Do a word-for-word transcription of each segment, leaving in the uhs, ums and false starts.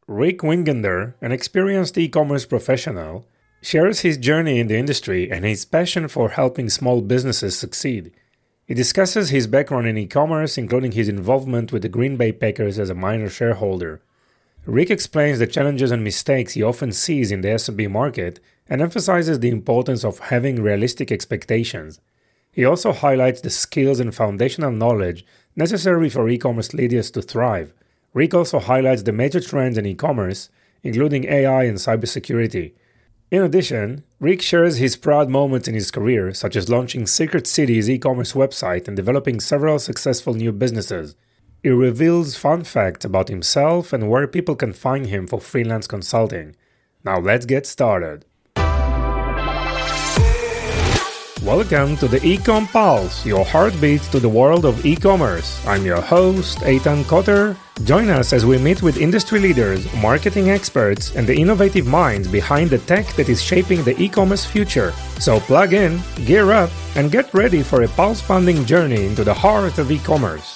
Rick Wingender, an experienced e-commerce professional, shares his journey in the industry and his passion for helping small businesses succeed. He discusses his background in e-commerce, including his involvement with the Green Bay Packers as a minor shareholder. Rick explains the challenges and mistakes he often sees in the S M B market and emphasizes the importance of having realistic expectations. He also highlights the skills and foundational knowledge necessary for e-commerce leaders to thrive. Rick also highlights the major trends in e-commerce, including A I and cybersecurity. In addition, Rick shares his proud moments in his career, such as launching Secret City's e-commerce website and developing several successful new businesses. He reveals fun facts about himself and where people can find him for freelance consulting. Now let's get started. Welcome to the Ecom Pulse, your heartbeat to the world of e-commerce. I'm your host, Eitan Kotter. Join us as we meet with industry leaders, marketing experts, and the innovative minds behind the tech that is shaping the e-commerce future. So plug in, gear up, and get ready for a pulse-pounding journey into the heart of e-commerce.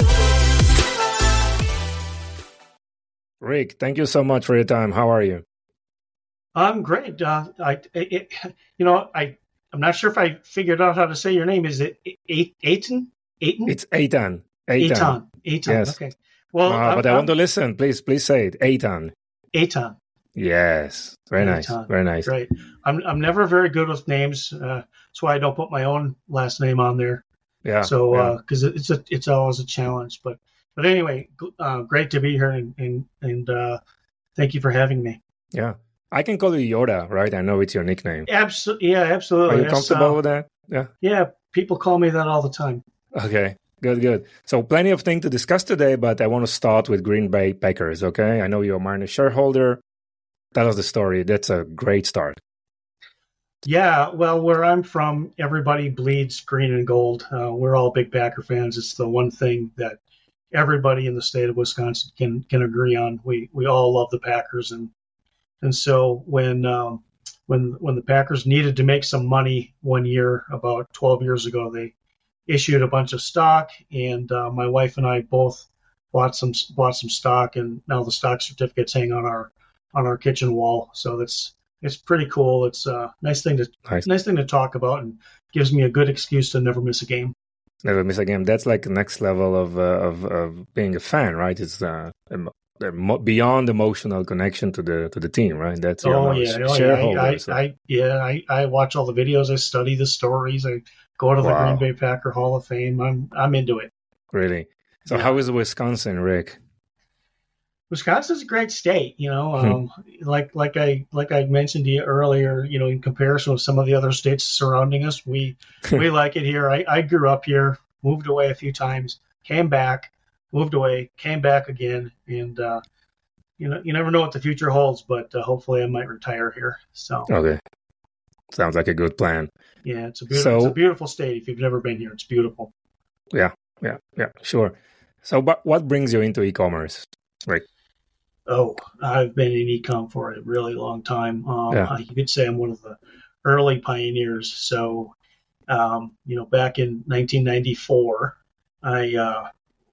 Rick, thank you so much for your time. How are you? I'm great. Uh, I, it, you know, I. I'm not sure if I figured out how to say your name. Is it Eitan? Eitan? It's Eitan. Eitan. Eitan. Yes. Okay. Well, uh, but I want to listen. Please, please say it. Eitan. Eitan. Yes. Very nice. Eitan. Very nice. Great. I'm I'm never very good with names. Uh, that's why I don't put my own last name on there. Yeah. So because yeah. uh, it's a it's always a challenge. But but anyway, uh, great to be here and and, and uh, thank you for having me. Yeah. I can call you Yoda, right? I know it's your nickname. Absolutely. Yeah, absolutely. Are you yes, comfortable uh, with that? Yeah. Yeah. People call me that all the time. Okay. Good, good. So plenty of things to discuss today, but I want to start with Green Bay Packers, okay? I know you're a minor shareholder. Tell us the story. That's a great start. Yeah. Well, where I'm from, everybody bleeds green and gold. Uh, we're all big Packer fans. It's the one thing that everybody in the state of Wisconsin can can agree on. We we all love the Packers, and And so when um, when when the Packers needed to make some money one year, about twelve years ago, they issued a bunch of stock, and uh, my wife and I both bought some bought some stock, and now the stock certificates hang on our on our kitchen wall. So that's it's pretty cool. It's a nice thing to nice, nice thing to talk about, and gives me a good excuse to never miss a game. Never miss a game. That's like the next level of uh, of, of being a fan, right? It's uh, beyond emotional connection to the to the team, right? That's your oh yeah, oh, shareholder. Yeah, I, so. I, I yeah, I, I watch all the videos, I study the stories, I go to the wow. Green Bay Packer Hall of Fame. I'm I'm into it. Really? So yeah. How is Wisconsin, Rick? Wisconsin's a great state, you know. Um, like like I like I mentioned to you earlier, you know, in comparison with some of the other states surrounding us, we we like it here. I, I grew up here, moved away a few times, came back. Moved away, came back again, and uh, you know, you never know what the future holds. But uh, hopefully, I might retire here. So okay, sounds like a good plan. Yeah, it's a beautiful, so, it's a beautiful state. If you've never been here, it's beautiful. Yeah, yeah, yeah, sure. So, but what brings you into e-commerce, right? Oh, I've been in e-com for a really long time. Um, yeah. You could say I'm one of the early pioneers. So, um, you know, back in nineteen ninety-four, I. Uh,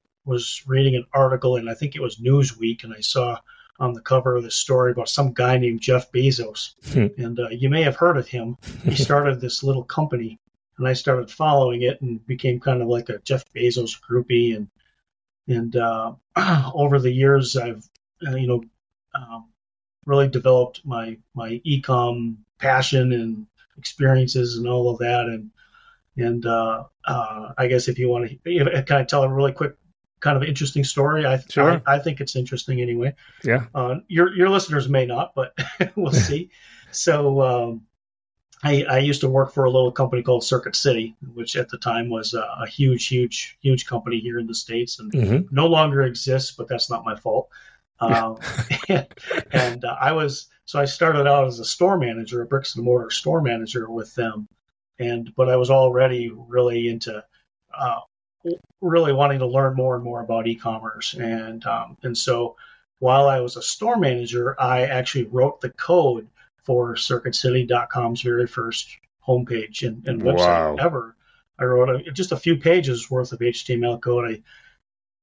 was reading an article, and I think it was Newsweek, and I saw on the cover of this story about some guy named Jeff Bezos. and uh, you may have heard of him. He started this little company, and I started following it and became kind of like a Jeff Bezos groupie. And and uh, over the years, I've uh, you know um, really developed my my e-com passion and experiences and all of that. And and uh, uh, I guess if you want to, can I tell a really quick kind of interesting story? I, sure. I I think it's interesting anyway. Yeah. Uh, your your listeners may not, but we'll see. So um, I I used to work for a little company called Circuit City, which at the time was a, a huge, huge, huge company here in the States, and mm-hmm. no longer exists. But that's not my fault. Um, and and uh, I was so I started out as a store manager, a bricks and mortar store manager with them, and but I was already really into. Uh, really wanting to learn more and more about e-commerce. And um, and so while I was a store manager, I actually wrote the code for Circuit City dot com's very first homepage and, and website wow. ever. I wrote a, just a few pages worth of H T M L code. I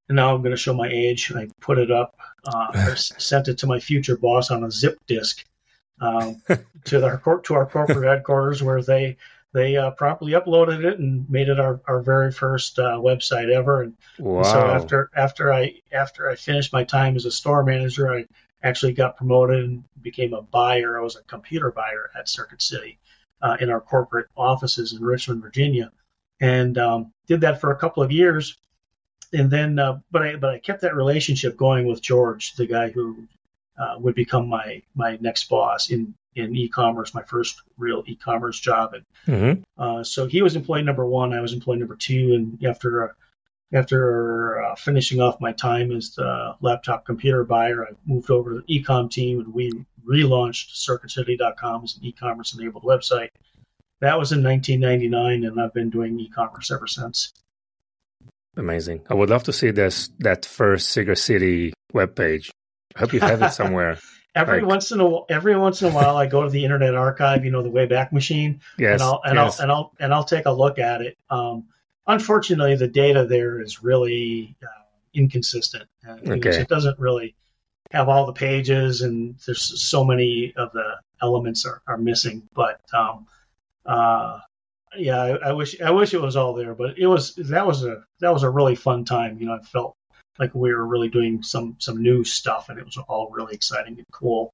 and now I'm going to show my age. I put it up, uh, or s- sent it to my future boss on a zip disk um, to our cor- to our corporate headquarters, where they they uh, promptly uploaded it and made it our, our very first uh, website ever. And, and so Wow. after after I after I finished my time as a store manager, I actually got promoted and became a buyer. I was a computer buyer at Circuit City uh, in our corporate offices in Richmond, Virginia, and um, did that for a couple of years. And then, uh, but I but I kept that relationship going with George, the guy who uh, would become my my next boss in in e-commerce, my first real e-commerce job. And Mm-hmm. uh, so he was employee number one, I was employee number two, and after uh, after uh, finishing off my time as the laptop computer buyer, I moved over to the e-com team, and we relaunched circuit city dot com as an e-commerce enabled website. That was in nineteen ninety-nine, and I've been doing e-commerce ever since. Amazing. I would love to see this that first Circuit City webpage. I hope you have it somewhere. every like, once in a every once in a while, I go to the Internet Archive, you know, the Wayback Machine, yes, and I'll and yes. I'll and I'll and I'll take a look at it. Um, unfortunately, the data there is really uh, inconsistent. Uh, you Okay. know, so it doesn't really have all the pages, and there's so many of the elements are, are missing. But um, uh, yeah, I, I wish I wish it was all there. But it was that was a that was a really fun time. You know, I felt like we were really doing some some new stuff, and it was all really exciting and cool.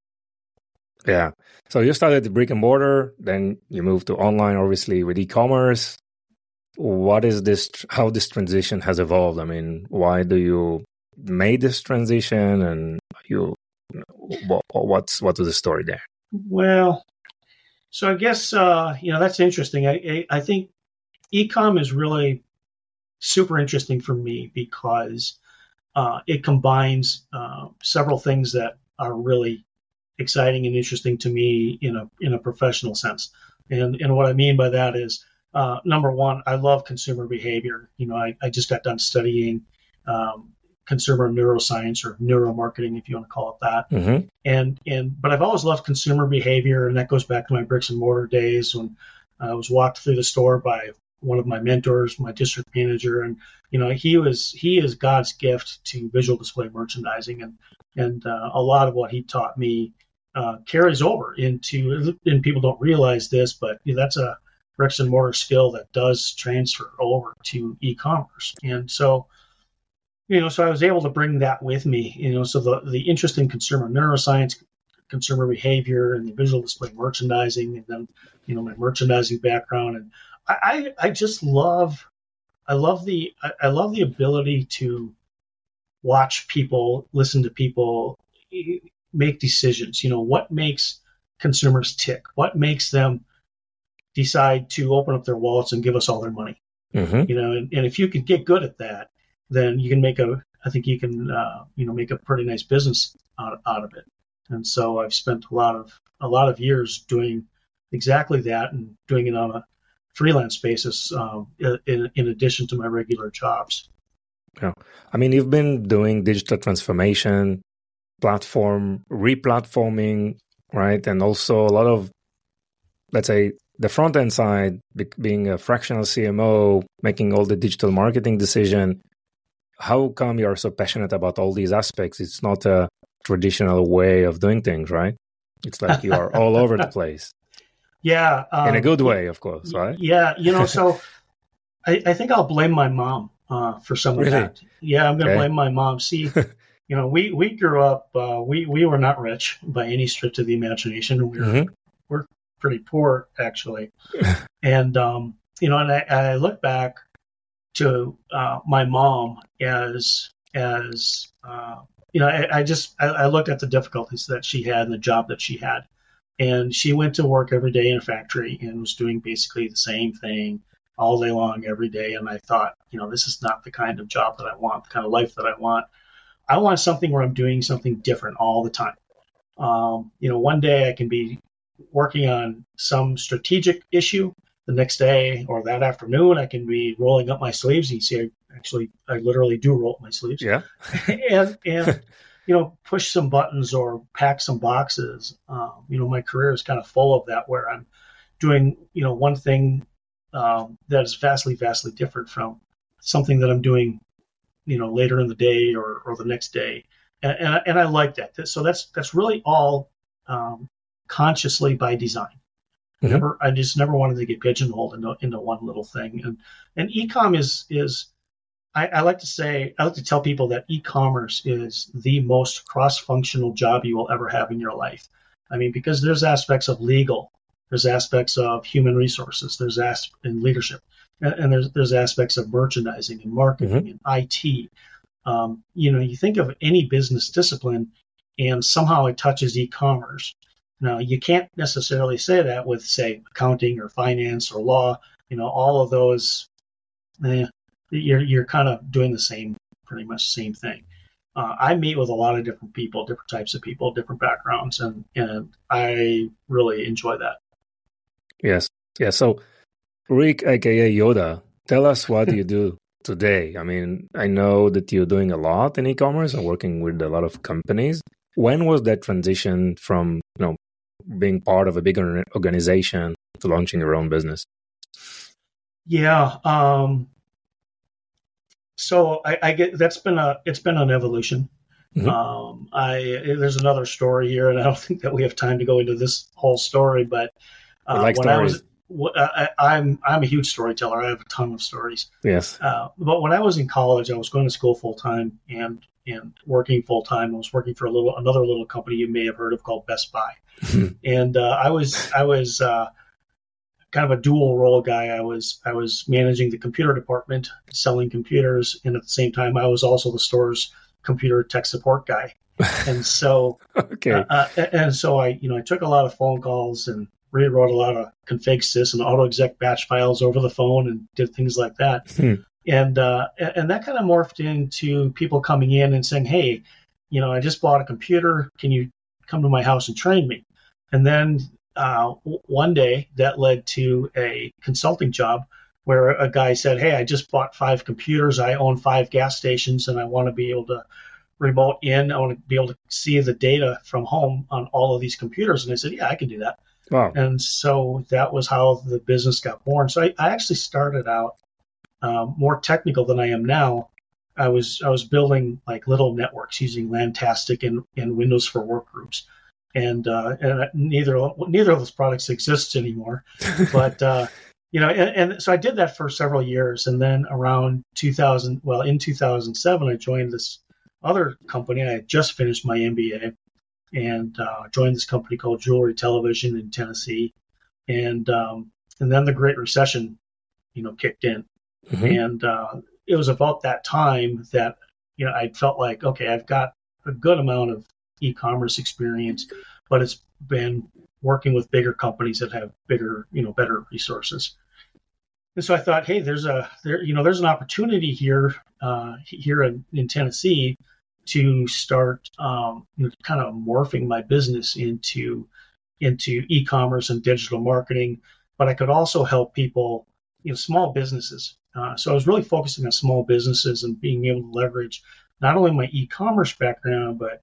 Yeah. So you started the brick and mortar, then you moved to online, obviously, with e-commerce. What is this? How this transition has evolved? I mean, why do you made this transition, and you what, what's what was the story there? Well, so I guess uh, you know that's interesting. I I, I think e-com is really super interesting for me because uh, it combines uh, several things that are really exciting and interesting to me in a in a professional sense. And and what I mean by that is uh, number one, I love consumer behavior. You know, I, I just got done studying um, consumer neuroscience or neuromarketing, if you want to call it that. Mm-hmm. And and but I've always loved consumer behavior, and that goes back to my bricks and mortar days when I was walked through the store by one of my mentors, my district manager, and you know he was he is God's gift to visual display merchandising, and and uh, a lot of what he taught me uh, carries over into, and people don't realize this, but you know, that's a bricks and mortar skill that does transfer over to e-commerce, and so. You know, so I was able to bring that with me, you know, so the, the interest in consumer neuroscience, consumer behavior, and the visual display merchandising, and then, you know, my merchandising background. And I, I, I just love, I love the, I, I love the ability to watch people, listen to people, make decisions. You know, what makes consumers tick? What makes them decide to open up their wallets and give us all their money? Mm-hmm. You know, and, and if you can get good at that, then you can make a, I think you can, uh, you know, make a pretty nice business out, out of it. And so I've spent a lot of, a lot of years doing exactly that and doing it on a freelance basis um, in, in addition to my regular jobs. Yeah. I mean, you've been doing digital transformation, platform, re-platforming, right? And also a lot of, let's say, the front end side, being a fractional C M O, making all the digital marketing decision. How come you're so passionate about all these aspects? It's not a traditional way of doing things, right? It's like you are all over the place. Yeah. Um, in a good way, of course, right? Yeah. You know, so I, I think I'll blame my mom uh, for some really? of that. Yeah, I'm going to okay. blame my mom. See, you know, we, we grew up, uh, we, we were not rich by any stretch of the imagination. We were, mm-hmm. we're pretty poor, actually. and, um, you know, and I, I look back to uh, my mom as, as uh, you know, I, I just, I, I looked at the difficulties that she had and the job that she had. And she went to work every day in a factory and was doing basically the same thing all day long, every day. And I thought, you know, this is not the kind of job that I want, the kind of life that I want. I want something where I'm doing something different all the time. Um, you know, one day I can be working on some strategic issue. The next day or that afternoon, I can be rolling up my sleeves. You see, I actually, I literally do roll up my sleeves. Yeah. and, and, you know, push some buttons or pack some boxes. Um, you know, my career is kind of full of that, where I'm doing, you know, one thing um, that is vastly, vastly different from something that I'm doing you know, later in the day or, or the next day. And, and, I, and I like that. So that's, that's really all um, consciously by design. Mm-hmm. Never, I just never wanted to get pigeonholed into, into one little thing. And, and e-com is, is, I, I like to say, I like to tell people that e-commerce is the most cross-functional job you will ever have in your life. I mean, because there's aspects of legal, there's aspects of human resources, there's aspects in leadership, and, and there's there's aspects of merchandising and marketing mm-hmm. and I T. Um, you know, you think of any business discipline, and somehow it touches e-commerce. Now, you can't necessarily say that with, say, accounting or finance or law. You know, all of those, eh, you're you're kind of doing the same, pretty much the same thing. Uh, I meet with a lot of different people, different types of people, different backgrounds, and and I really enjoy that. Yes. Yeah. So, Rick, aka Yoda, tell us what you do today. I mean, I know that you're doing a lot in e-commerce and working with a lot of companies. When was that transition from, you know, being part of a bigger organization to launching your own business? Yeah. Um, so I, I get that's been a it's been an evolution. Mm-hmm. Um, I there's another story here, and I don't think that we have time to go into this whole story, but. Uh, like when stories. I was, I, I'm I'm a huge storyteller. I have a ton of stories. Yes. Uh, but when I was in college, I was going to school full time and and working full time. I was working for a little another little company you may have heard of called Best Buy, and uh, I was I was uh, kind of a dual role guy. I was I was managing the computer department, selling computers, and at the same time, I was also the store's computer tech support guy. And so, okay. Uh, uh, and so I you know I took a lot of phone calls and rewrote a lot of config sys and auto exec batch files over the phone and did things like that. Hmm. And uh, and that kind of morphed into people coming in and saying, hey, you know, I just bought a computer. Can you come to my house and train me? And then uh, one day that led to a consulting job where a guy said, hey, I just bought five computers. I own five gas stations and I want to be able to remote in. I want to be able to see the data from home on all of these computers. And I said, yeah, I can do that. Wow. And so that was how the business got born. So I, I actually started out um, more technical than I am now. I was I was building like little networks using Lantastic and, and Windows for Workgroups, and uh, and neither neither of those products exists anymore. But uh, you know, and, and so I did that for several years, and then around two thousand, well, in two thousand seven, I joined this other company. I had just finished my M B A. And uh, joined this company called Jewelry Television in Tennessee, and um, and then the Great Recession, you know, kicked in, mm-hmm. and uh, it was about that time that you know I felt like, okay, I've got a good amount of e-commerce experience, but it's been working with bigger companies that have bigger, you know, better resources. And so I thought, hey, there's a there, you know, there's an opportunity here, uh, here in, in Tennessee. To start um, you know, kind of morphing my business into into e-commerce and digital marketing, but I could also help people, you know, small businesses. Uh, so I was really focusing on small businesses and being able to leverage not only my e-commerce background, but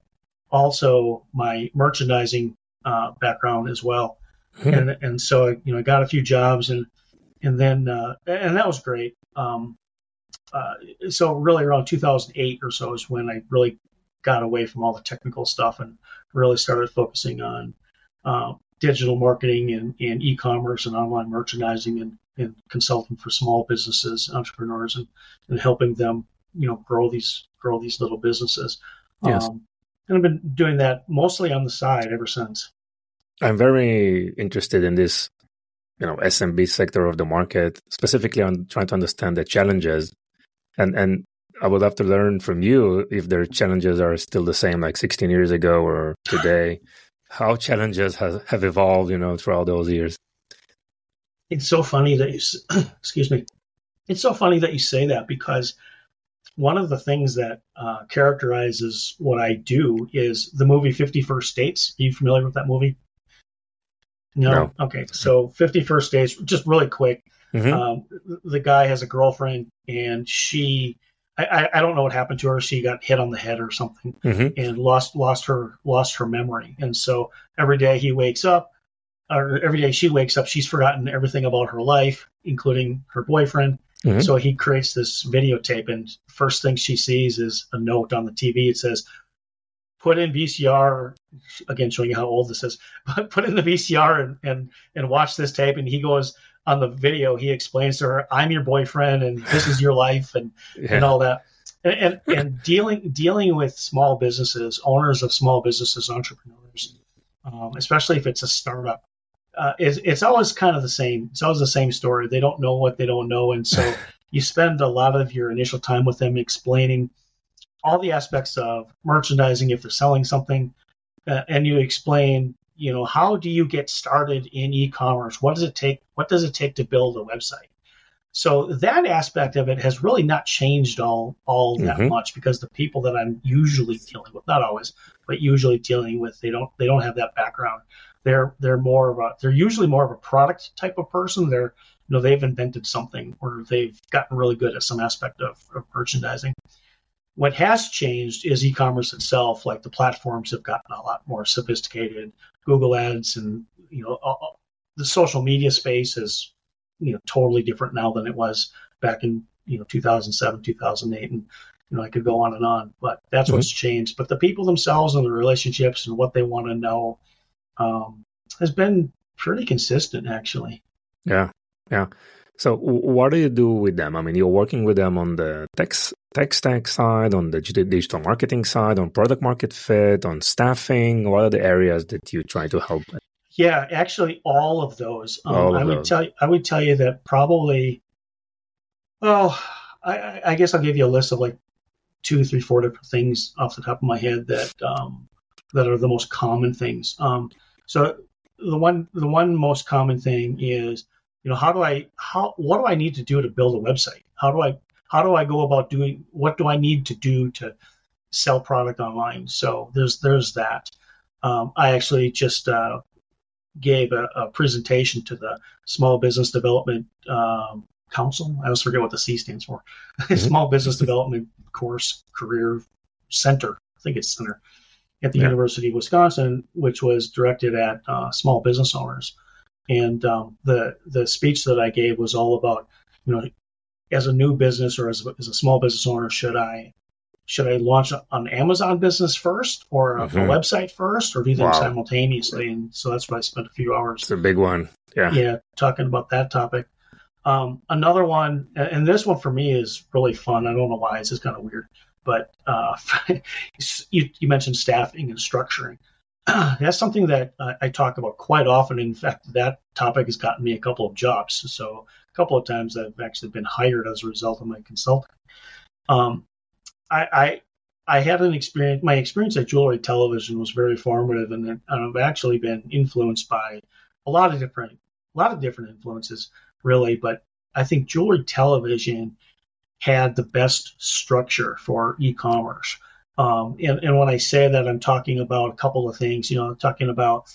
also my merchandising uh, background as well. Hmm. And and so you know I got a few jobs and and then uh, and that was great. Um, Uh, so really around two thousand eight or so is when I really got away from all the technical stuff and really started focusing on uh, digital marketing and, and e-commerce and online merchandising and, and consulting for small businesses, entrepreneurs, and, and helping them, you know, grow these grow these little businesses. Yes. Um, and I've been doing that mostly on the side ever since. I'm very interested in this, you know, S M B sector of the market, specifically on trying to understand the challenges. And and I would love to learn from you if their challenges are still the same like sixteen years ago or today. How challenges has, have evolved, you know, throughout those years. It's so funny that you, excuse me. It's so funny that you say that because one of the things that uh, characterizes what I do is the movie fifty First Dates. Are you familiar with that movie? No? no. Okay. So fifty First Dates, just really quick. Mm-hmm. Um, the guy has a girlfriend and she, I, I don't know what happened to her. She got hit on the head or something mm-hmm. and lost, lost her, lost her memory. And so every day he wakes up or every day she wakes up, she's forgotten everything about her life, including her boyfriend. Mm-hmm. So he creates this videotape, and first thing she sees is a note on the T V. It says, put in V C R, again, showing you how old this is, but put in the V C R and, and, and watch this tape. And he goes on the video, he explains to her, I'm your boyfriend and this is your life and, yeah. and all that. And, and, and dealing, dealing with small businesses, owners of small businesses, entrepreneurs, um, especially if it's a startup, uh, it's, it's always kind of the same. It's always the same story. They don't know what they don't know. And so you spend a lot of your initial time with them explaining all the aspects of merchandising if they're selling something, uh, and you explain, you know, how do you get started in e-commerce? What does it take? What does it take to build a website? So that aspect of it has really not changed all all that mm-hmm. much, because the people that I'm usually dealing with, not always, but usually dealing with, they don't they don't have that background. They're they're more of a they're usually more of a product type of person. They're you know they've invented something, or they've gotten really good at some aspect of, of merchandising. What has changed is e-commerce itself. Like the platforms have gotten a lot more sophisticated. Google Ads and you know all, the social media space is you know totally different now than it was back in you know two thousand seven, two thousand eight, and you know I could go on and on. But that's mm-hmm. what's changed. But the people themselves and the relationships and what they want to know um, has been pretty consistent, actually. Yeah, yeah. So what do you do with them? I mean, you're working with them on the tech, tech stack side, on the digital marketing side, on product market fit, on staffing. What are the areas that you try to help with? Yeah, actually, all of those. Um, all of I would those. tell you, I would tell you that probably. Oh, I, I guess I'll give you a list of like two, three, four different things off the top of my head that um, that are the most common things. Um, so the one, the one most common thing is. You know, how do I, how, what do I need to do to build a website? How do I, how do I go about doing, what do I need to do to sell product online? So there's, there's that. Um, I actually just uh, gave a, a presentation to the Small Business Development um, Council. I always forget what the C stands for. Mm-hmm. Small Business Development Course Career Center. I think it's center at the yeah. University of Wisconsin, which was directed at uh, small business owners. And um, the the speech that I gave was all about, you know, as a new business or as a, as a small business owner, should I should I launch an Amazon business first or a, mm-hmm. a website first, or do them wow. simultaneously? And so that's why I spent a few hours. It's a big one, yeah, yeah, talking about that topic. Um, another one, and this one for me is really fun. I don't know why, it's just kind of weird, but uh, you, you mentioned staffing and structuring. That's something that uh, I talk about quite often. In fact, that topic has gotten me a couple of jobs. So a couple of times I've actually been hired as a result of my consulting. Um, I, I I had an experience. My experience at Jewelry Television was very formative, and I've actually been influenced by a lot of different, a lot of different influences, really. But I think Jewelry Television had the best structure for e-commerce. Um, and, and when I say that, I'm talking about a couple of things. You know, I'm talking about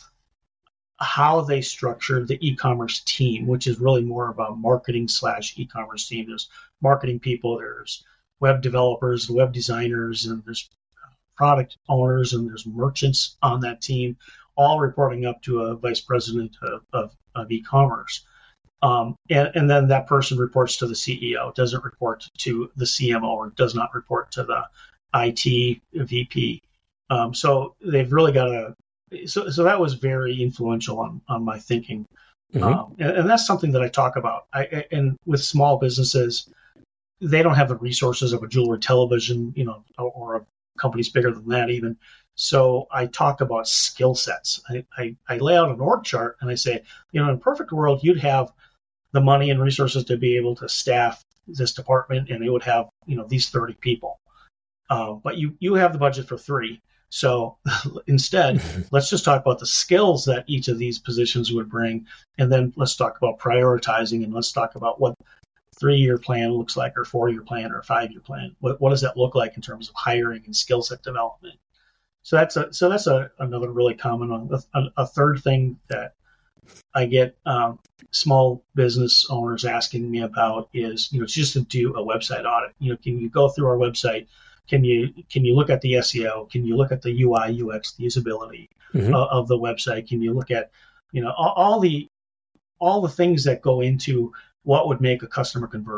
how they structured the e-commerce team, which is really more of a marketing slash e-commerce team. There's marketing people, there's web developers, web designers, and there's product owners, and there's merchants on that team, all reporting up to a vice president of, of, of e-commerce. Um, and, and then that person reports to the C E O, doesn't report to the C M O, or does not report to the I T V P. Um, so they've really got a, so, so that was very influential on, on my thinking. Mm-hmm. Um, and, and that's something that I talk about. I, and with small businesses, they don't have the resources of a Jewelry Television, you know, or, or a company's bigger than that even. So I talk about skill sets. I, I, I lay out an org chart and I say, you know, in a perfect world, you'd have the money and resources to be able to staff this department, and it would have, you know, these thirty people. Uh, but you, you have the budget for three. So instead, let's just talk about the skills that each of these positions would bring. And then let's talk about prioritizing, and let's talk about what three-year plan looks like, or four-year plan, or five-year plan. What, what does that look like in terms of hiring and skill set development? So that's a, so that's a, another really common one. A, a third thing that I get um, small business owners asking me about is, you know, just to do a website audit. You know, can you go through our website? Can you can you look at the S E O? Can you look at the U I U X, the usability mm-hmm. uh, of the website? Can you look at, you know, all, all the all the things that go into what would make a customer convert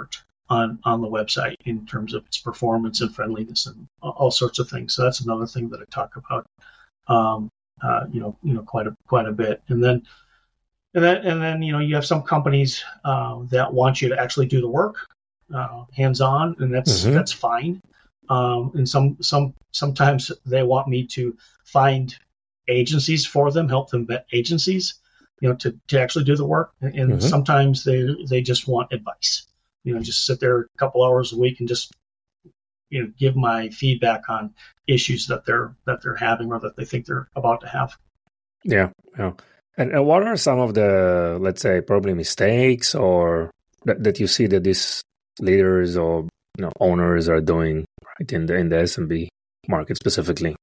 on, on the website in terms of its performance and friendliness and all sorts of things. So that's another thing that I talk about, um, uh, you know, you know, quite a quite a bit. And then, and then, and then, you know, you have some companies uh, that want you to actually do the work, uh, hands-on, and that's mm-hmm. that's fine. Um, and some some sometimes they want me to find agencies for them, help them vet agencies, you know, to, to actually do the work. And mm-hmm. sometimes they they just want advice. You know, just sit there a couple hours a week and just, you know, give my feedback on issues that they're that they're having or that they think they're about to have. Yeah, yeah. And, and what are some of the, let's say, probably mistakes or that, that you see that these leaders or, you know, owners are doing right in the in the S M B market specifically?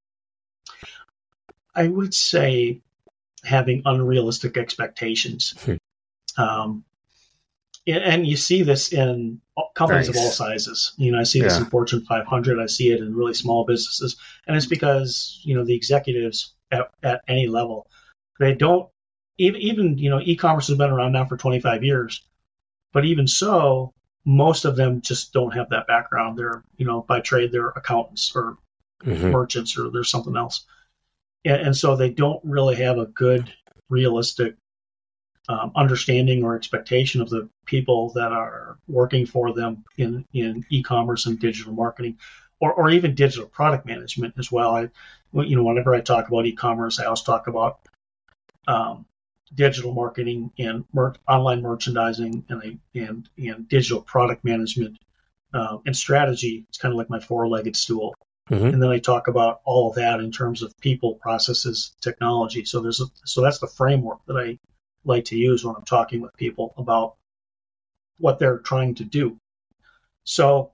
I would say having unrealistic expectations. Hmm. Um, and you see this in companies nice. of all sizes. You know, I see this yeah. in Fortune five hundred. I see it in really small businesses. And it's because, you know, the executives at, at any level, they don't, even, even, you know, e-commerce has been around now for twenty-five years. But even so, most of them just don't have that background. They're, you know, by trade, they're accountants or mm-hmm. merchants or there's something else. And, and so they don't really have a good, realistic Um, understanding or expectation of the people that are working for them in, in e-commerce and digital marketing, or, or even digital product management as well. I, you know, whenever I talk about e-commerce, I also talk about um, digital marketing and mer- online merchandising and and and digital product management uh, and strategy. It's kind of like my four-legged stool. Mm-hmm. And then I talk about all of that in terms of people, processes, technology. So there's a, so that's the framework that I like to use when I'm talking with people about what they're trying to do. So,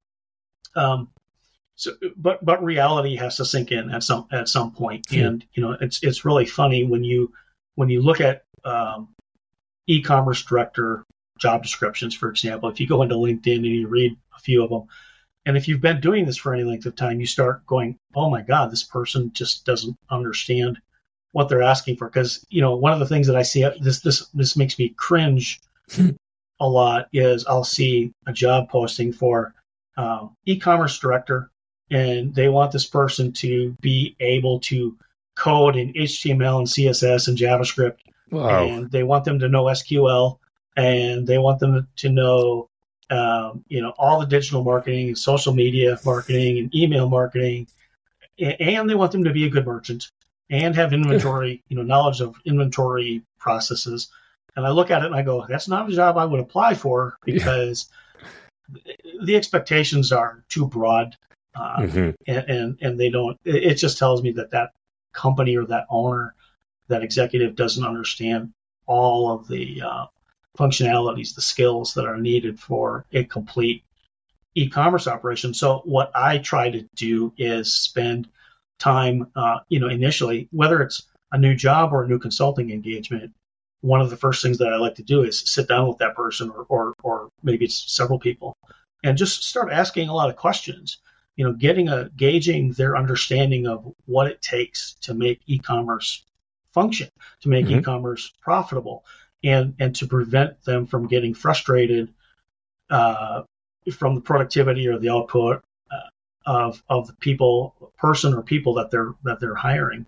um, so, but but reality has to sink in at some at some point. Hmm. And you know, it's it's really funny when you when you look at um, e-commerce director job descriptions, for example. If you go into LinkedIn and you read a few of them, and if you've been doing this for any length of time, you start going, "Oh my God, this person just doesn't understand what they're asking for." Because, you know, one of the things that I see, this this this makes me cringe a lot, is I'll see a job posting for um, e-commerce director, and they want this person to be able to code in H T M L and C S S and JavaScript. Wow. And they want them to know S Q L, and they want them to know, um, you know, all the digital marketing and social media marketing and email marketing, and they want them to be a good merchant and have inventory, you know, knowledge of inventory processes. And I look at it and I go, that's not a job I would apply for, because yeah. the expectations are too broad, uh, mm-hmm. and, and and they don't. It just tells me that that company or that owner, that executive, doesn't understand all of the uh, functionalities, the skills that are needed for a complete e-commerce operation. So what I try to do is spend time, uh, you know, initially, whether it's a new job or a new consulting engagement, one of the first things that I like to do is sit down with that person, or, or, or maybe it's several people, and just start asking a lot of questions, you know, getting a, gauging their understanding of what it takes to make e-commerce function, to make mm-hmm. e-commerce profitable, and, and to prevent them from getting frustrated uh, from the productivity or the output of of the people, person or people that they're that they're hiring.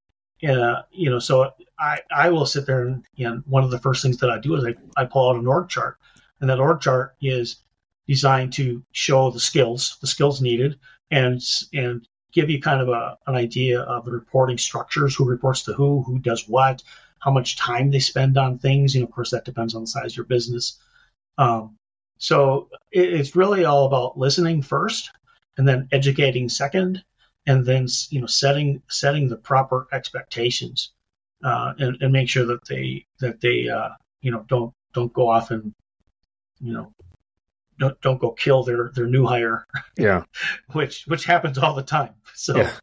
Uh, you know, so I, I will sit there and, and one of the first things that I do is I, I pull out an org chart, and that org chart is designed to show the skills, the skills needed, and and give you kind of a, an idea of the reporting structures, who reports to who, who does what, how much time they spend on things. You know, of course, that depends on the size of your business. Um, so it, it's really all about listening first, and then educating second, and then, you know, setting setting the proper expectations, uh, and, and make sure that they that they uh, you know don't don't go off and, you know, don't don't go kill their, their new hire. Yeah, which which happens all the time. So, yeah.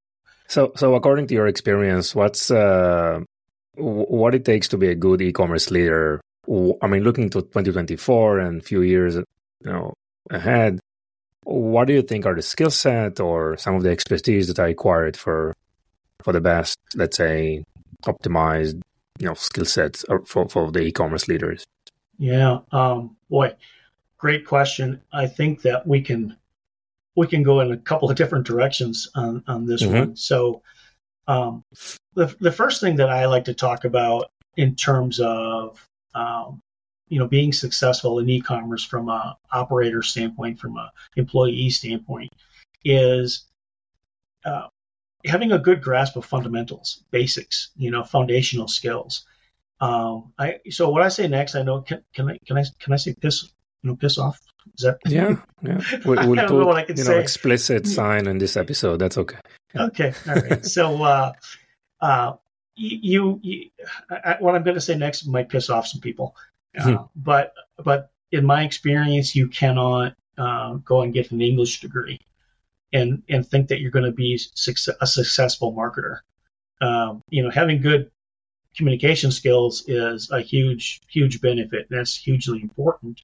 so so according to your experience, what's uh, what it takes to be a good e-commerce leader? I mean, looking to twenty twenty-four and a few years, you know, ahead. What do you think are the skill set or some of the expertise that are required for for the best, let's say, optimized, you know, skill sets for, for the e-commerce leaders? Yeah, um, boy, great question. I think that we can we can go in a couple of different directions on, on this mm-hmm. one. So um, the the first thing that I like to talk about in terms of um, you know being successful in e-commerce from a operator standpoint, from a employee standpoint, is uh, having a good grasp of fundamentals, basics, you know, foundational skills. Um, I so what I say next, I know can, can I can I can I say piss you know piss off? Is that yeah yeah? We, we'll I don't put, know what I can you say. know, explicit sign in this episode. That's okay. Yeah. Okay, all right. So uh, uh, you, you I, what I'm going to say next might piss off some people, uh, but but in my experience, you cannot uh, go and get an English degree and and think that you're going to be success, a successful marketer. Um, you know, having good communication skills is a huge, huge benefit. That's hugely important,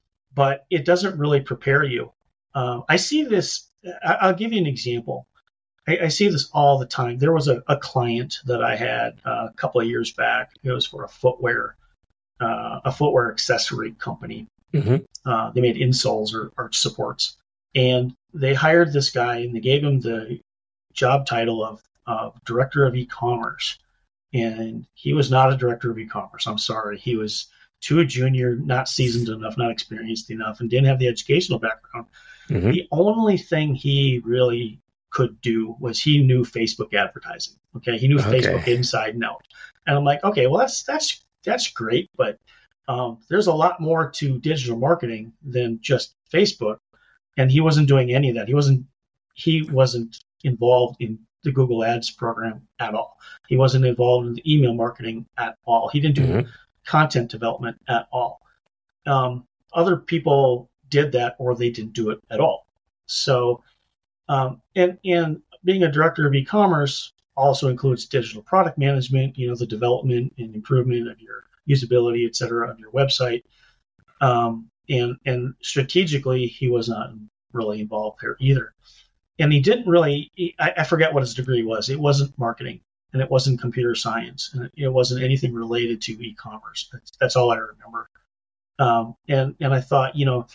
but it doesn't really prepare you. Um, I see this. I, I'll give you an example. I, I see this all the time. There was a, a client that I had uh, a couple of years back. It was for a footwear, uh, a footwear accessory company. Mm-hmm. Uh, they made insoles or arch supports, and they hired this guy and they gave him the job title of uh, director of e-commerce. And he was not a director of e-commerce. I'm sorry. He was too junior, not seasoned enough, not experienced enough, and didn't have the educational background. Mm-hmm. The only thing he really could do was he knew Facebook advertising. Okay, he knew okay. Facebook inside and out. And I'm like, okay, well that's that's that's great, but um, there's a lot more to digital marketing than just Facebook. And he wasn't doing any of that. He wasn't he wasn't involved in the Google Ads program at all. He wasn't involved in the email marketing at all. He didn't do mm-hmm. content development at all. Um, other people did that, or they didn't do it at all. So, um, and and being a director of e-commerce also includes digital product management. You know, the development and improvement of your usability, et cetera, of your website. Um, and and strategically, he was not really involved there either. And he didn't really, he, I, I forget what his degree was. It wasn't marketing, and it wasn't computer science, and it, it wasn't anything related to e-commerce. That's, that's all I remember. Um, and, and I thought, you know,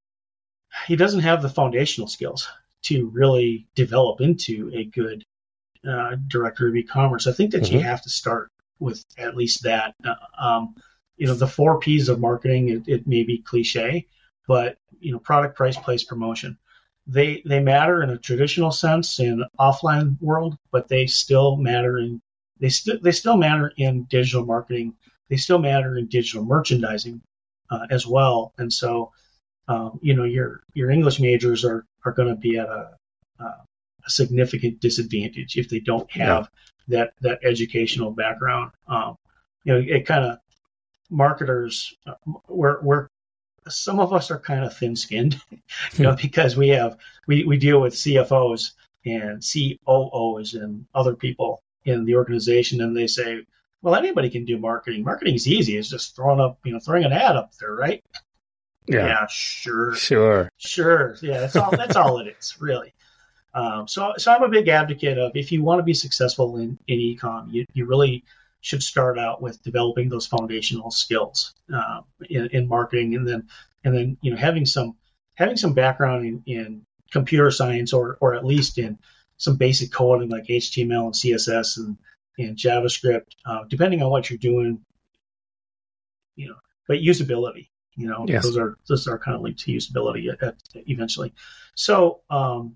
he doesn't have the foundational skills to really develop into a good uh, director of e-commerce. I think that mm-hmm. you have to start with at least that. Uh, um, you know, the four P's of marketing, it, it may be cliche, but, you know, product, price, place, promotion. They they matter in a traditional sense in offline world, but they still matter in they still they still matter in digital marketing. They still matter in digital merchandising uh, as well. And so, um, you know, your your English majors are are going to be at a, uh, a significant disadvantage if they don't have yeah. that that educational background. Um, you know, it kind of marketers uh, we're we're some of us are kind of thin-skinned, you know, because we have we, we deal with C F Os and C O Os and other people in the organization, and they say, "Well, anybody can do marketing. Marketing is easy. It's just throwing up, you know, throwing an ad up there, right?" Yeah, yeah sure, sure, sure. Yeah, that's all. That's all it is, really. Um, so, so I'm a big advocate of if you want to be successful in in e-com, you you really should start out with developing those foundational skills uh, in, in marketing, and then and then you know having some having some background in, in computer science, or or at least in some basic coding like H T M L and C S S and, and JavaScript, uh, depending on what you're doing. You know, but usability, you know, yes. those are those are kind of linked to usability at, at, eventually. So um,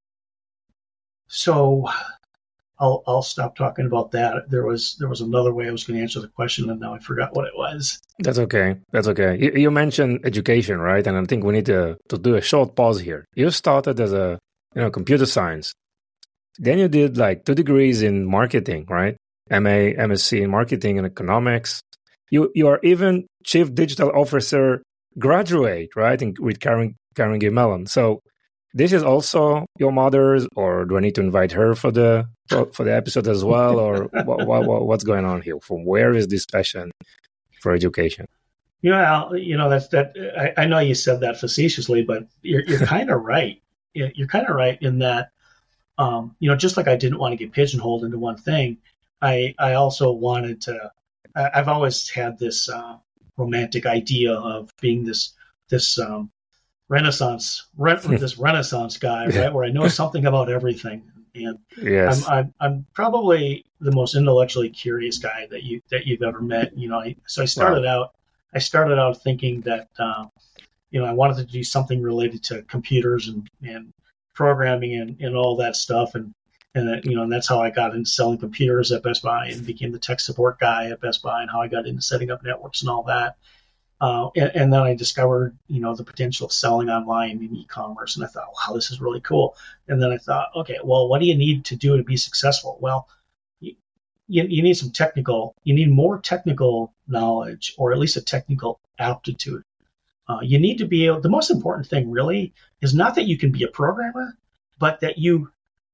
so. I'll I'll stop talking about that. There was there was another way I was going to answer the question, and now I forgot what it was. That's okay. That's okay. You, you mentioned education, right? And I think we need to, to do a short pause here. You started as a you know computer science, then you did like two degrees in marketing, right? M A, M S C in marketing and economics. You you are even chief digital officer graduate, right? In, with Karen Carnegie Mellon. So. This is also your mother's, or do I need to invite her for the for, for the episode as well, or what, what, what's going on here? From where is this passion for education? You know, Al, you know that's that. I, I know you said that facetiously, but you're you're kind of right. You're kind of right in that. Um, you know, just like I didn't want to get pigeonholed into one thing, I I also wanted to. I, I've always had this uh, romantic idea of being this this um, renaissance, re- this renaissance guy, right? Where I know something about everything, and Yes. I'm, I'm I'm probably the most intellectually curious guy that you that you've ever met. You know, I, so I started Wow. out I started out thinking that uh, you know I wanted to do something related to computers and, and programming and, and all that stuff, and and uh, you know and that's how I got into selling computers at Best Buy and became the tech support guy at Best Buy, and how I got into setting up networks and all that. Uh, and, and then I discovered, you know, the potential of selling online in e-commerce, and I thought, wow, this is really cool. And then I thought, okay, well, what do you need to do to be successful? Well, you, you need some technical, you need more technical knowledge, or at least a technical aptitude. Uh, you need to be able, the most important thing really is not that you can be a programmer, but that you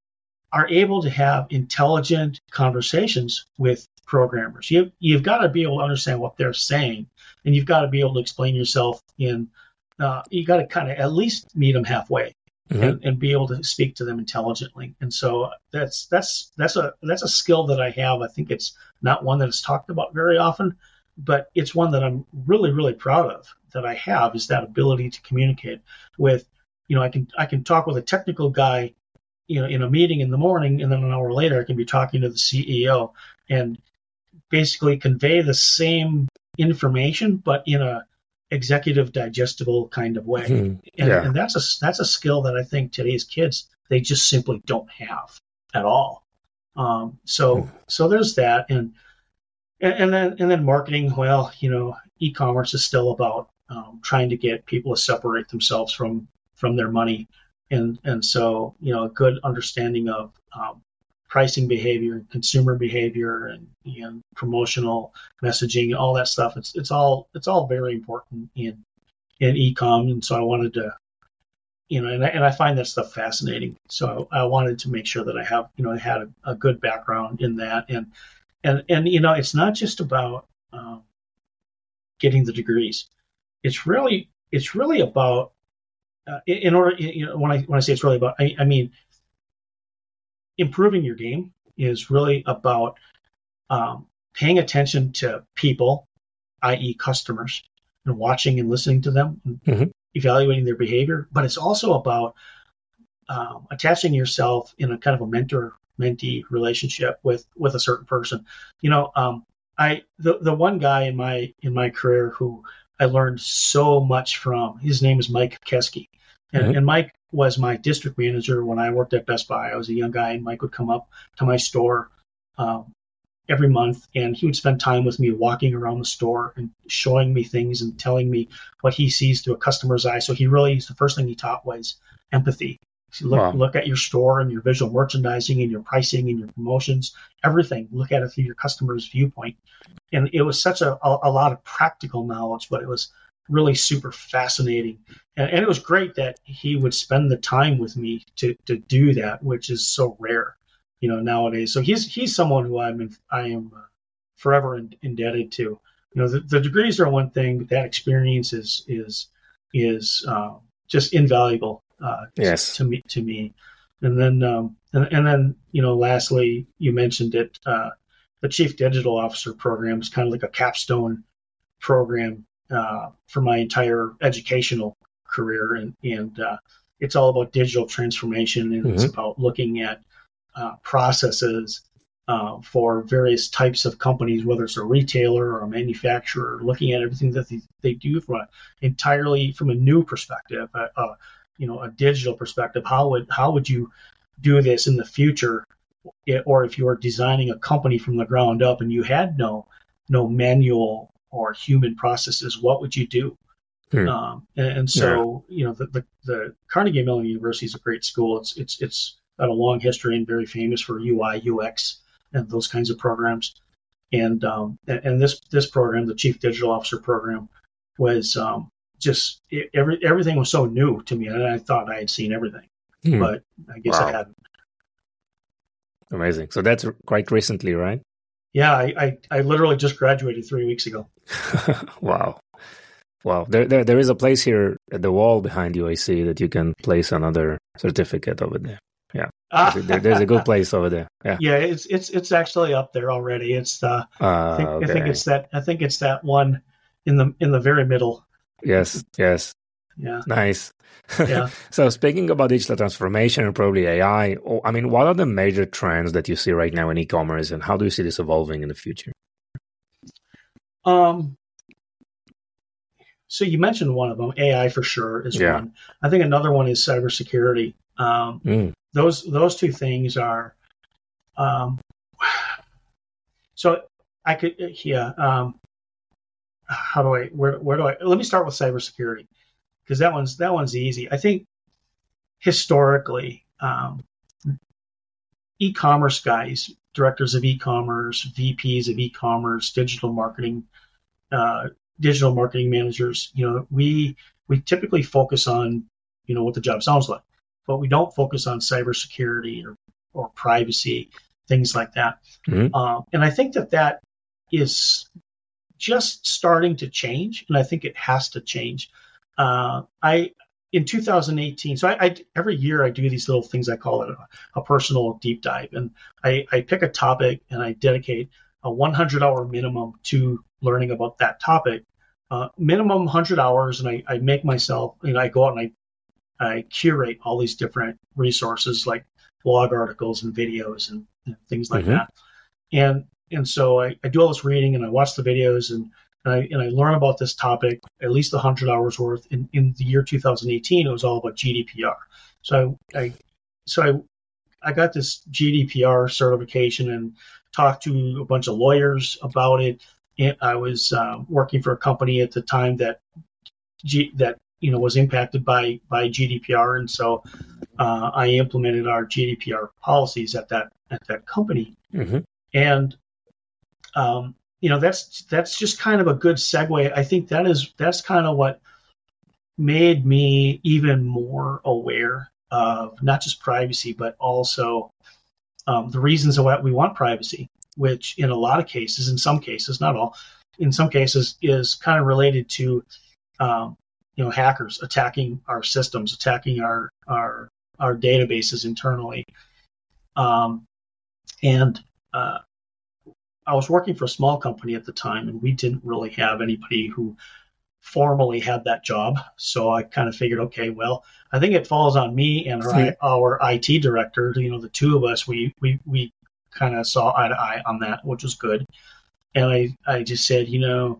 are able to have intelligent conversations with programmers. You, you've got to be able to understand what they're saying, and you've got to be able to explain yourself in, uh, you got to kind of at least meet them halfway, mm-hmm. and, and be able to speak to them intelligently. And so that's, that's, that's a, that's a skill that I have. I think it's not one that is talked about very often, but it's one that I'm really, really proud of that I have, is that ability to communicate with, you know, I can, I can talk with a technical guy, you know, in a meeting in the morning, and then an hour later I can be talking to the C E O and basically convey the same information, but in a executive digestible kind of way. Mm-hmm. And, yeah. and that's a that's a skill that I think today's kids, they just simply don't have at all. Um, so mm-hmm. so there's that, and and then and then marketing. Well, you know, e-commerce is still about um, trying to get people to separate themselves from from their money. And and so, you know, a good understanding of um, pricing behavior, consumer behavior, and, and promotional messaging, all that stuff. It's it's all it's all very important in in e-com. And so I wanted to, you know, and I, and I find that stuff fascinating. So I wanted to make sure that I have, you know, I had a, a good background in that. And and and you know, it's not just about um, getting the degrees. It's really it's really about Uh, in order, you know, when I when I say it's really about, I, I mean, improving your game is really about um, paying attention to people, that is, customers, and watching and listening to them, and mm-hmm. evaluating their behavior. But it's also about um, attaching yourself in a kind of a mentor-mentee relationship with with a certain person. You know, um, I the the one guy in my in my career who I learned so much from, his name is Mike Keski. And, mm-hmm. and Mike was my district manager when I worked at Best Buy. I was a young guy, and Mike would come up to my store um, every month, and he would spend time with me walking around the store and showing me things and telling me what he sees through a customer's eye. So he really, the first thing he taught was empathy. So look, wow. look at your store and your visual merchandising and your pricing and your promotions, everything. Look at it through your customer's viewpoint. And it was such a, a, a lot of practical knowledge, but it was really super fascinating. And, and it was great that he would spend the time with me to, to do that, which is so rare, you know, nowadays. So he's he's someone who I'm in, I am forever in, indebted to. You know, the, the degrees are one thing, but that experience is is is uh, just invaluable uh, yes. to me to me. And then um, and, and then you know, lastly, you mentioned it. Uh, the Chief Digital Officer program is kind of like a capstone program uh, for my entire educational career, and and uh, it's all about digital transformation, and mm-hmm. it's about looking at uh, processes uh, for various types of companies, whether it's a retailer or a manufacturer, looking at everything that they, they do from a entirely from a new perspective, uh, uh, you know, a digital perspective. How would how would you do this in the future? Or if you were designing a company from the ground up and you had no no manual or human processes, what would you do? Hmm. Um, and, and so, yeah. you know, the, the, the Carnegie Mellon University is a great school. It's it's it's got a long history and very famous for U I, U X, and those kinds of programs. And um, and, and this this program, the Chief Digital Officer program, was um, just it, every everything was so new to me, and I thought I had seen everything, hmm. but I guess wow. I hadn't. Amazing. So that's quite recently, right? Yeah, I, I, I literally just graduated three weeks ago. Wow. Wow. There, there there is a place here at the wall behind you, I see, that you can place another certificate over there. Yeah. Ah. there, there's a good place over there. Yeah. Yeah, it's it's it's actually up there already. It's the uh, I, think, okay. I think it's that I think it's that one in the in the very middle. Yes, yes. Yeah. Nice. Yeah. So speaking about digital transformation and probably A I, oh, I mean, what are the major trends that you see right now in e-commerce, and how do you see this evolving in the future? Um, so you mentioned one of them, A I for sure is Yeah. one. I think another one is cybersecurity. Um, Mm. those those two things are. Um, so I could yeah. Um, how do I where where do I let me start with cybersecurity, because that one's that one's easy. I think historically, um, e-commerce guys, directors of e-commerce, V Ps of e-commerce, digital marketing, uh, digital marketing managers, you know, we we typically focus on, you know, what the job sounds like, but we don't focus on cybersecurity or or privacy, things like that. Mm-hmm. Um, and I think that that is just starting to change, and I think it has to change. Uh, I in two thousand eighteen, so I, I every year I do these little things. I call it a, a personal deep dive, and I, I pick a topic and I dedicate a one hundred hour minimum to learning about that topic, uh, minimum one hundred hours, and I, I make myself, you know, I go out and I, I curate all these different resources like blog articles and videos and, and things like Mm-hmm. that. And and so I, I do all this reading and I watch the videos and, and I and I learn about this topic at least one hundred hours worth. In, in the year two thousand eighteen, it was all about G D P R. So I, I so I I got this G D P R certification and talked to a bunch of lawyers about it. And I was um, working for a company at the time that G, that you know was impacted by by G D P R, and so uh, I implemented our G D P R policies at that at that company. Mm-hmm. And um, you know that's that's just kind of a good segue. I think that is that's kind of what made me even more aware of not just privacy, but also um, the reasons why we want privacy, which in a lot of cases, in some cases, not all, in some cases, is kind of related to um, you know hackers attacking our systems, attacking our our our databases internally. Um, and uh, I was working for a small company at the time, and we didn't really have anybody who formally had that job. So I kind of figured, okay, well, I think it falls on me and our, our I T director. You know, the two of us, we we we kind of saw eye to eye on that, which was good. And I I just said, you know,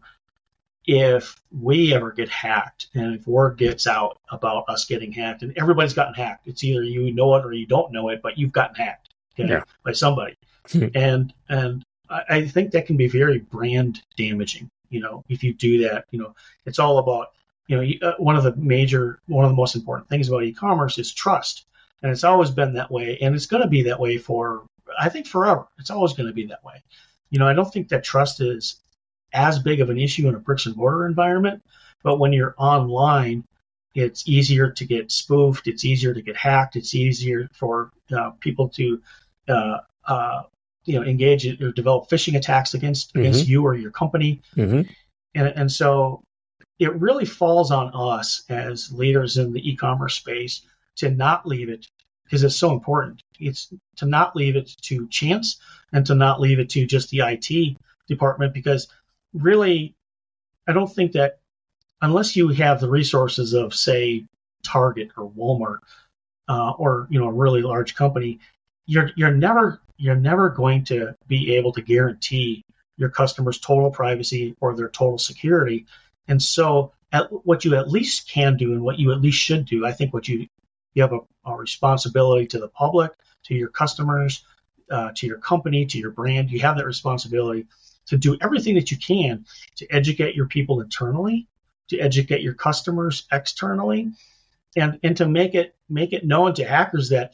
if we ever get hacked and if word gets out about us getting hacked, and everybody's gotten hacked, it's either you know it or you don't know it, but you've gotten hacked, okay, Yeah. by somebody. and and I, I think that can be very brand damaging. You know, if you do that, you know, it's all about, you know, you- uh, one of the major, one of the most important things about e-commerce is trust. And it's always been that way. And it's going to be that way for, I think, forever. It's always going to be that way. You know, I don't think that trust is as big of an issue in a bricks and mortar environment. But when you're online, it's easier to get spoofed. It's easier to get hacked. It's easier for uh, people to, uh, uh, you know, engage in, or develop phishing attacks against Mm-hmm. against you or your company. Mm-hmm. And, and so it really falls on us as leaders in the e-commerce space to not leave it, because it's so important. It's to not leave it to chance and to not leave it to just the I T department, because really, I don't think that unless you have the resources of, say, Target or Walmart uh, or you know a really large company, you're you're never you're never going to be able to guarantee your customers' total privacy or their total security. And so at, what you at least can do and what you at least should do, I think what you you have a, a responsibility to the public, to your customers, uh, to your company, to your brand. You have that responsibility to do everything that you can to educate your people internally, to educate your customers externally, and and to make it make it known to hackers that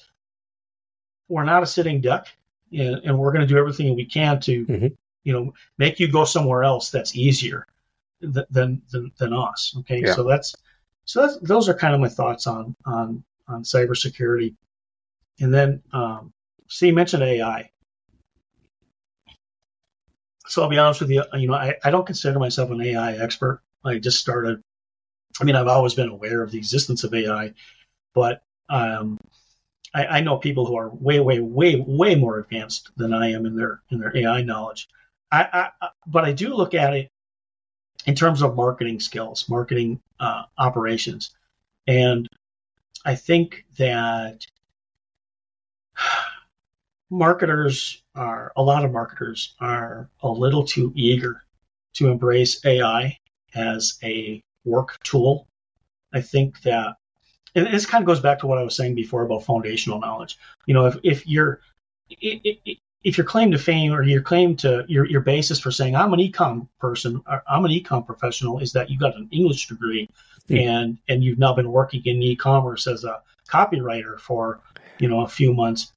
we're not a sitting duck, and, and we're going to do everything we can to, Mm-hmm. you know, make you go somewhere else that's easier th- than than than us. Okay, Yeah. so that's so that's, those are kind of my thoughts on on on cybersecurity. And then, um, so you mentioned A I. So I'll be honest with you, you know, I, I don't consider myself an A I expert. I just started. I mean, I've always been aware of the existence of A I, but um, I, I know people who are way, way, way, way more advanced than I am in their in their A I knowledge. I, I but I do look at it in terms of marketing skills, marketing uh, operations. And I think that marketers are, a lot of marketers are a little too eager to embrace A I as a work tool. I think that, and this kind of goes back to what I was saying before about foundational knowledge. You know, if, if you're, if your claim to fame or your claim to your, your basis for saying I'm an e-com person, or I'm an e-com professional is that you got an English degree mm. and, and you've now been working in e-commerce as a copywriter for, you know, a few months.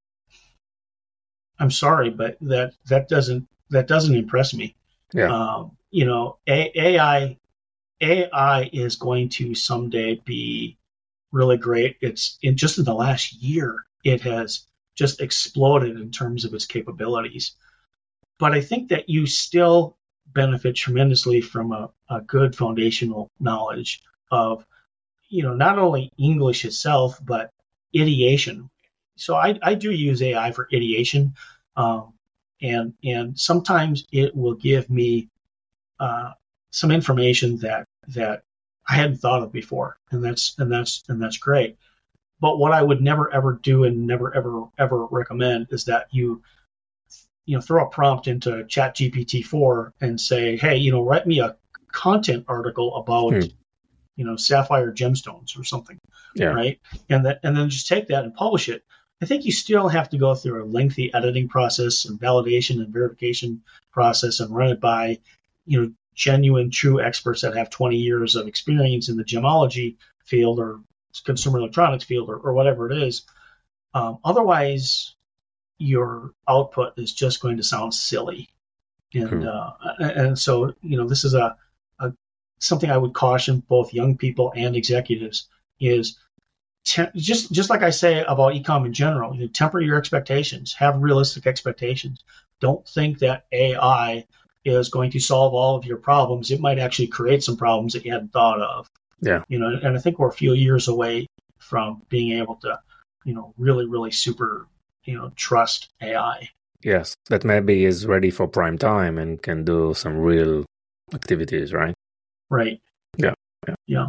I'm sorry, but that, that doesn't, that doesn't impress me. Yeah. Um, you know, A- AI, A I is going to someday be really great. It's in just in the last year, it has just exploded in terms of its capabilities. But I think that you still benefit tremendously from a, a good foundational knowledge of, you know, not only English itself, but ideation. So I, I do use A I for ideation. Um, and, and sometimes it will give me uh, some information that, that I hadn't thought of before. And that's, and that's, and that's great. But what I would never, ever do and never, ever, ever recommend is that you, you know, throw a prompt into Chat G P T four and say, hey, you know, write me a content article about, hmm. you know, sapphire gemstones or something, yeah. right? And that, and then just take that and publish it. I think you still have to go through a lengthy editing process and validation and verification process and run it by, you know, genuine, true experts that have twenty years of experience in the gemology field or consumer electronics field or, or whatever it is. Um, otherwise, your output is just going to sound silly. And cool. uh, and so, you know, this is a, a something I would caution both young people and executives is te- just just like I say about e-com in general, you know, temper your expectations, have realistic expectations. Don't think that A I is going to solve all of your problems. It might actually create some problems that you hadn't thought of. Yeah. You know, and I think we're a few years away from being able to, you know, really, really super, you know, trust A I. Yes, that maybe is ready for prime time and can do some real activities, right? Right. Yeah. Yeah. Yeah.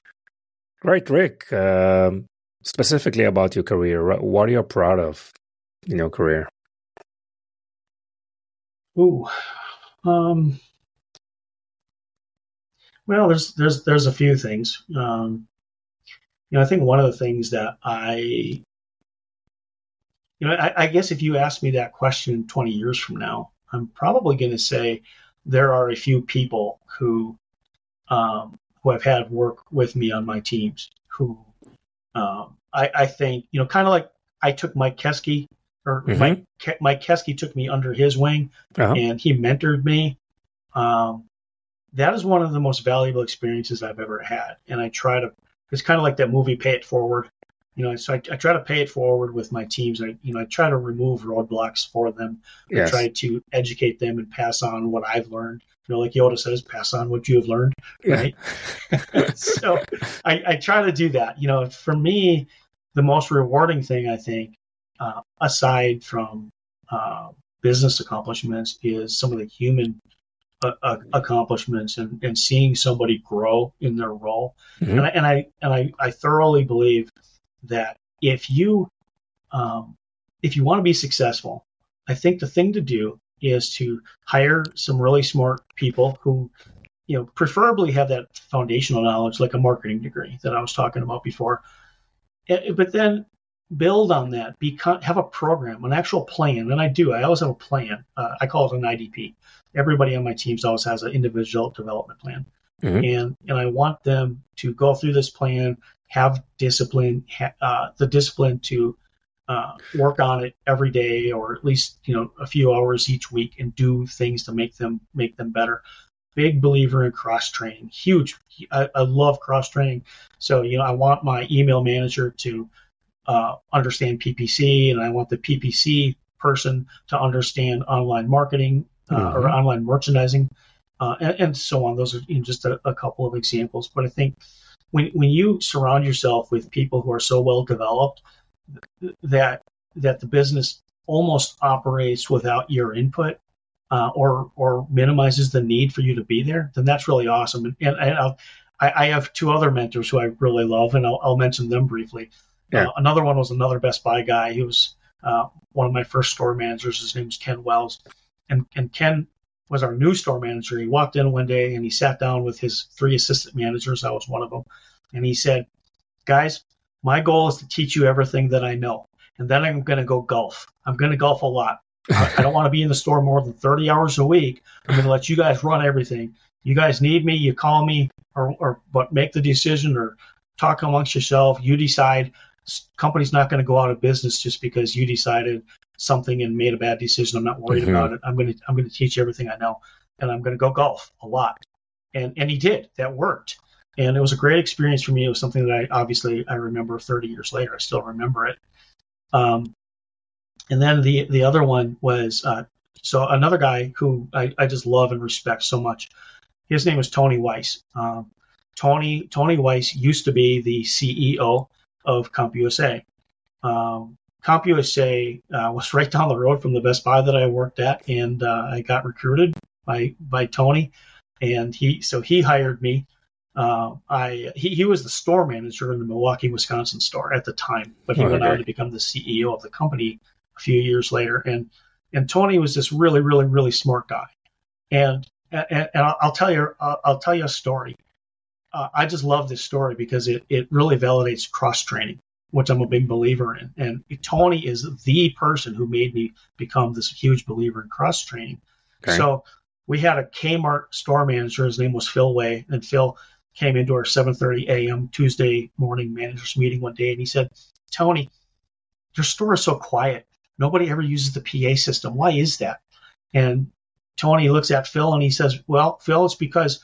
Right, Rick. Um, specifically about your career, what are you proud of in your career? Ooh. Um, well, there's there's there's a few things. Um, you know, I think one of the things that I, you know, I, I guess if you asked me that question twenty years from now, I'm probably going to say there are a few people who um, who have had work with me on my teams who um, I, I think, you know, kind of like I took Mike Keskey. Or mm-hmm. Mike, Mike Keskey took me under his wing, uh-huh. and he mentored me. Um, that is one of the most valuable experiences I've ever had. And I try to, it's kind of like that movie, Pay It Forward. You know, so I, I try to pay it forward with my teams. I, you know, I try to remove roadblocks for them. Yes. I try to educate them and pass on what I've learned. You know, like Yoda says, pass on what you have learned, right? Yeah. So I, I try to do that. You know, for me, the most rewarding thing, I think, Uh, aside from uh, business accomplishments, is some of the human uh, uh, accomplishments and, and seeing somebody grow in their role. Mm-hmm. And, I, and I and I, I thoroughly believe that if you um, if you want to be successful, I think the thing to do is to hire some really smart people who, you know, preferably have that foundational knowledge, like a marketing degree that I was talking about before. But then build on that, become, have a program, an actual plan. And I do, I always have a plan. Uh, I call it an I D P. Everybody on my teams always has an individual development plan. Mm-hmm. And and I want them to go through this plan, have discipline, ha, uh, the discipline to uh, work on it every day, or at least, you know, a few hours each week, and do things to make them, make them better. Big believer in cross training, huge. I, I love cross training. So, you know, I want my email manager to Uh, understand P P C, and I want the P P C person to understand online marketing uh, mm-hmm. or online merchandising, uh, and, and so on. Those are, you know, just a, a couple of examples. But I think when when you surround yourself with people who are so well developed that that the business almost operates without your input, uh, or or minimizes the need for you to be there, then that's really awesome. And, and I'll I, I have two other mentors who I really love, and I'll, I'll mention them briefly. Yeah. Uh, another one was another Best Buy guy. He was uh, one of my first store managers. His name was Ken Wells. And, and Ken was our new store manager. He walked in one day and he sat down with his three assistant managers. I was one of them. And he said, guys, my goal is to teach you everything that I know. And then I'm going to go golf. I'm going to golf a lot. I, I don't want to be in the store more than thirty hours a week. I'm going to let you guys run everything. You guys need me, you call me, or, or but make the decision or talk amongst yourself. You decide. Company's not going to go out of business just because you decided something and made a bad decision. I'm not worried mm-hmm. about it. I'm going to I'm going to teach you everything I know, and I'm going to go golf a lot. And and he did. That worked. And it was a great experience for me. It was something that I obviously I remember thirty years later. I still remember it. Um, and then the the other one was uh, so another guy who I, I just love and respect so much. His name was Tony Weiss. Um, Tony Tony Weiss used to be the C E O of CompUSA. Um, CompUSA uh, was right down the road from the Best Buy that I worked at, and uh, I got recruited by by Tony, and he so he hired me. Uh, I he, he was the store manager in the Milwaukee, Wisconsin store at the time, but he oh, went okay. on to become the C E O of the company a few years later. And and Tony was this really really really smart guy, and and, and I'll, I'll tell you I'll, I'll tell you a story. Uh, I just love this story because it, it really validates cross-training, which I'm a big believer in. And Tony is the person who made me become this huge believer in cross-training. Okay. So we had a Kmart store manager. His name was Phil Way. And Phil came into our seven thirty a.m. Tuesday morning managers meeting one day. And he said, Tony, your store is so quiet. Nobody ever uses the P A system. Why is that? And Tony looks at Phil and he says, well, Phil, it's because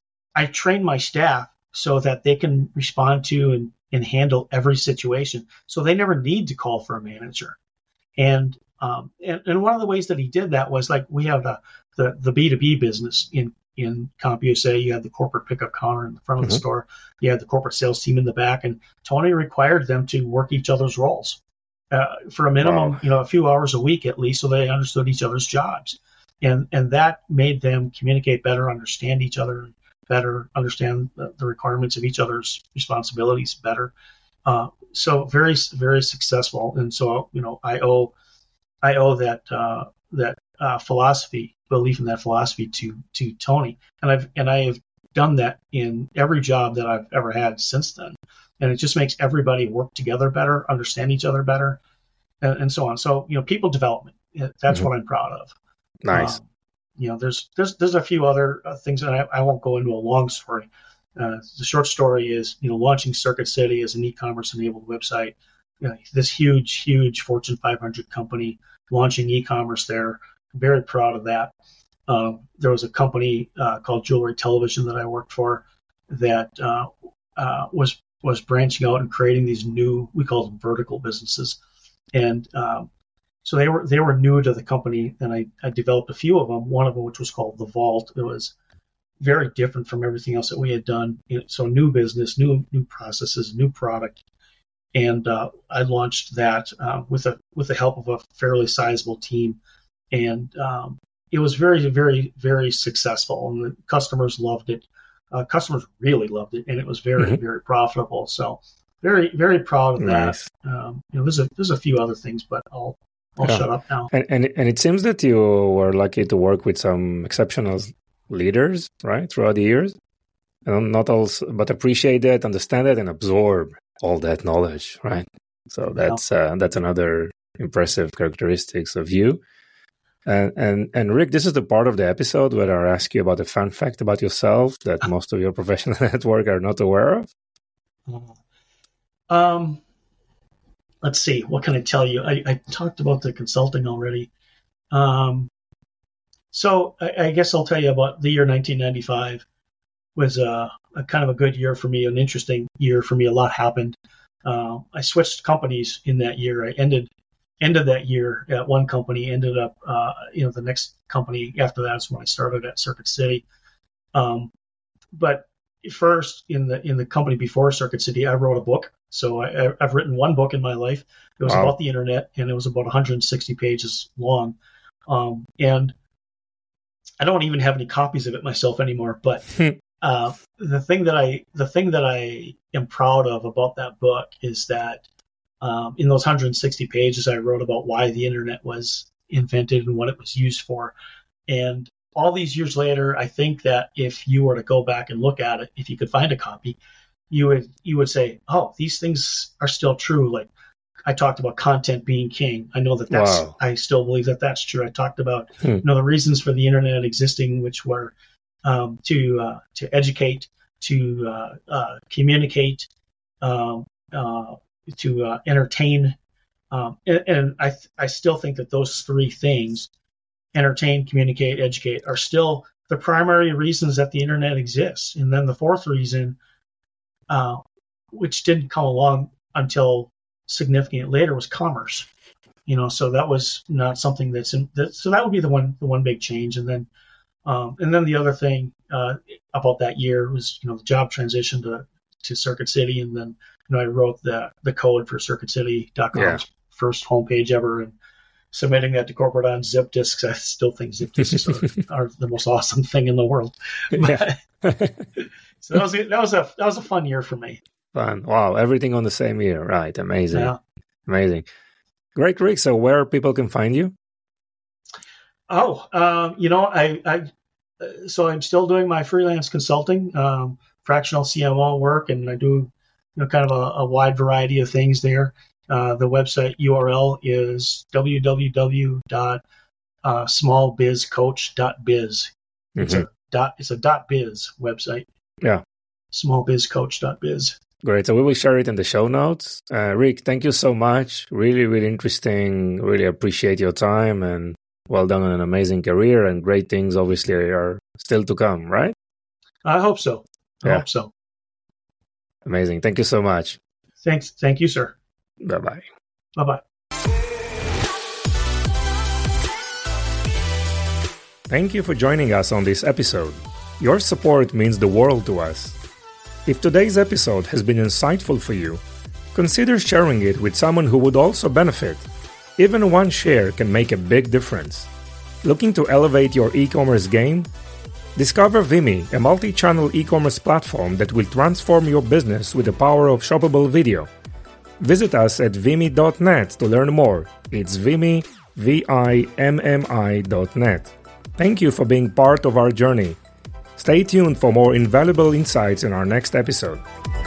I train my staff so that they can respond to and, and handle every situation. So they never need to call for a manager. And, um, and and one of the ways that he did that was like we have the the, the B two B business in, in CompUSA. You had the corporate pickup counter in the front mm-hmm. of the store. You had the corporate sales team in the back. And Tony required them to work each other's roles uh, for a minimum, wow. you know, a few hours a week at least, so they understood each other's jobs. And and that made them communicate better, understand each other better, understand the, the requirements of each other's responsibilities better. Uh, so very, very successful. And so, you know, I owe, I owe that, uh, that, uh, philosophy, belief in that philosophy to, to Tony. And I've, and I have done that in every job that I've ever had since then. And it just makes everybody work together better, understand each other better, and, and so on. So, you know, people development, that's mm-hmm. what I'm proud of. Nice. Um, You know, there's there's there's a few other uh, things, and I, I won't go into a long story. Uh, the short story is, you know, launching Circuit City as an e-commerce enabled website. You know, this huge, huge Fortune five hundred company launching e-commerce there. I'm very proud of that. Um, there was a company uh, called Jewelry Television that I worked for that uh, uh, was was branching out and creating these new, we call them vertical businesses, and um, So they were they were new to the company, and I, I developed a few of them. One of them, which was called The Vault, it was very different from everything else that we had done. So new business, new new processes, new product, and uh, I launched that uh, with a with the help of a fairly sizable team, and um, it was very very very successful, and the customers loved it. Uh, customers really loved it, and it was very mm-hmm. very profitable. So very very proud of nice. that. Um, you know, there's a there's a few other things, but I'll. I'll yeah. shut up now. And, and and it seems that you were lucky to work with some exceptional leaders, right, throughout the years, and not all, but appreciate it, understand it, and absorb all that knowledge, right? So that's yeah. uh, that's another impressive characteristics of you. And and and Rick, this is the part of the episode where I ask you about a fun fact about yourself that most of your professional network are not aware of. Um. Let's see, what can I tell you? I, I talked about the consulting already. Um, so I, I guess I'll tell you about the year nineteen ninety-five was a, a kind of a good year for me, an interesting year for me. A lot happened. Uh, I switched companies in that year. I ended ended that year at one company, ended up, uh, you know, the next company after that is when I started at Circuit City. Um, but first, in the in the company before Circuit City, I wrote a book. So I, I've written one book in my life. It was wow. about the internet, and it was about one hundred sixty pages long. Um, and I don't even have any copies of it myself anymore. But uh, the thing that I the thing that I am proud of about that book is that um, in those one hundred sixty pages, I wrote about why the internet was invented and what it was used for. And all these years later, I think that if you were to go back and look at it, if you could find a copy, you would you would say, oh, these things are still true. Like I talked about content being king. I know that that's, Wow. I still believe that that's true. I talked about, Hmm. you know, the reasons for the internet existing, which were um, to uh, to educate, to uh, uh, communicate, um, uh, to uh, entertain, um, and, and I I still think that those three things, entertain, communicate, educate, are still the primary reasons that the internet exists. And then the fourth reason, uh, which didn't come along until significantly later, was commerce. You know, so that was not something that's in. That, so that would be the one the one big change. And then um, and then the other thing uh, about that year was, you know, the job transition to to Circuit City, and then, you know, I wrote the the code for circuit city dot com's Yeah. first homepage ever, and submitting that to corporate on zip disks. I still think zip disks are, are the most awesome thing in the world. Yeah. So that was a, that was a that was a fun year for me. Fun. Wow. Everything on the same year. Right. Amazing. Yeah. Amazing. Great, Rick. So where people can find you? Oh, um, you know, I, I uh, so I'm still doing my freelance consulting, um, fractional C M O work, and I do, you know, kind of a, a wide variety of things there. Uh, the website U R L is w w w dot small biz coach dot biz. It's Mhm. a dot. It's a dot biz website. Yeah. small biz coach dot biz. Great. So we will share it in the show notes. Uh, Rick, thank you so much. Really, really interesting. Really appreciate your time, and well done on an amazing career, and great things obviously are still to come, right? I hope so. I Yeah. hope so. Amazing. Thank you so much. Thanks. Thank you, sir. Bye-bye. Bye bye. Thank you for joining us on this episode. Your support means the world to us. If today's episode has been insightful for you, consider sharing it with someone who would also benefit. Even one share can make a big difference. Looking to elevate your e-commerce game? Discover Vimy, a multi-channel e-commerce platform that will transform your business with the power of shoppable video. Visit us at vimy dot net to learn more. It's Vimy, V I M M I dot net. Thank you for being part of our journey. Stay tuned for more invaluable insights in our next episode.